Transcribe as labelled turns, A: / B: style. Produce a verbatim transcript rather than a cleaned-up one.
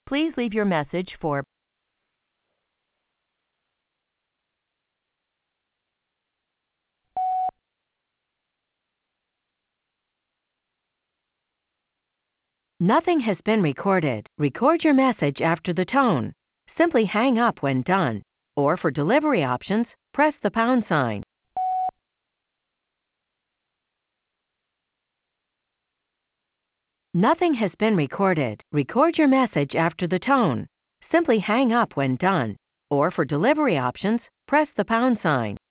A: Please leave your message for Nothing has been recorded. Record your message after the tone. Simply hang up when done. Or for delivery options, press the pound sign. Nothing has been recorded. Record your message after the tone. Simply hang up when done. Or for delivery options, press the pound sign.